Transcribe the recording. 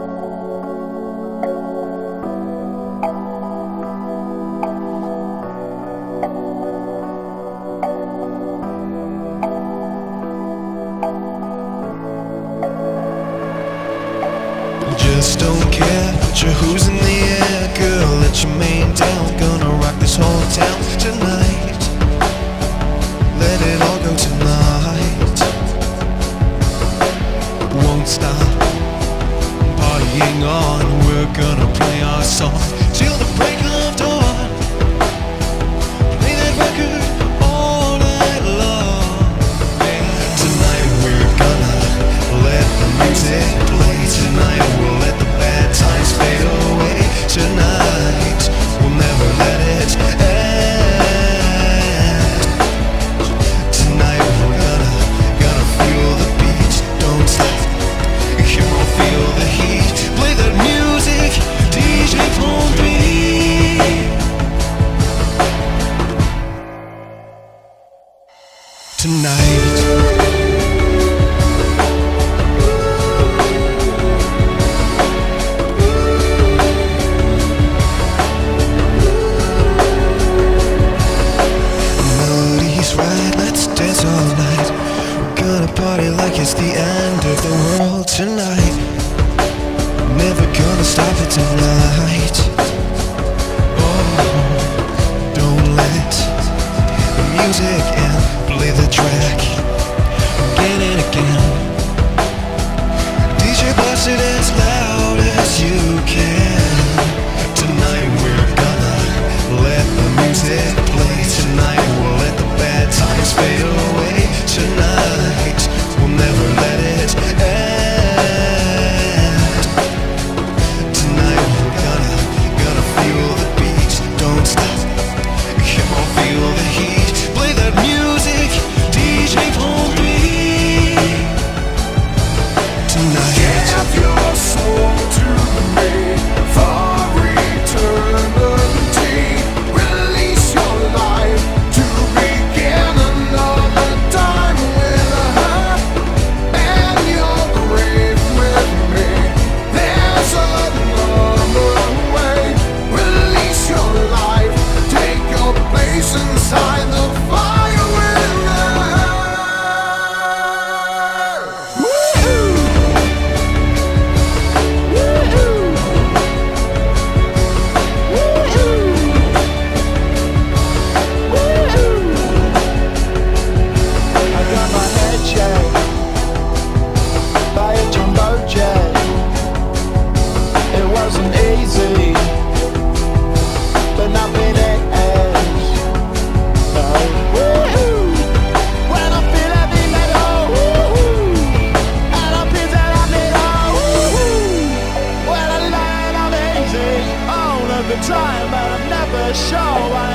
Just don't care, put your who's in the air, girl, let your main down. Gonna rock this whole town tonight. Let it all go tonight. Won't stop partying on. We're gonna play our song till the break of dawn. Play that record all night long. Tonight we're gonna let the music play. Tonight we'll let the bad times fade away. Tonight we'll never let it end. Tonight we're gonna feel the beat. Don't stop, come on, feel the heat. Play that music, DJ Pompi. Tonight party like it's the end of the world tonight. Never gonna stop it tonight. Oh, don't let the music end. Play the track again and again. DJ blast it as loud as you can. Tonight we're gonna let the music play. Tonight we'll let the bad times fade away. Tonight we'll never let it end. Tonight we're gonna feel the beat. Don't stop, come on, feel the heat. Play that music, DJ Pompi. Tonight give your soul to me for eternity. Release your life to begin another time with her, and your grave with me. There's another way. Release your life, take your place inside the fire with her. Woo-hoo! I got my head shaved by a jumbo jet. It wasn't easy, but nothing else. No. Woo-hoo! When I feel heavy metal, woo-hoo! And I feel that I'm it all, woo-hoo! When I land, I'm easy all of the time, but I'm never sure.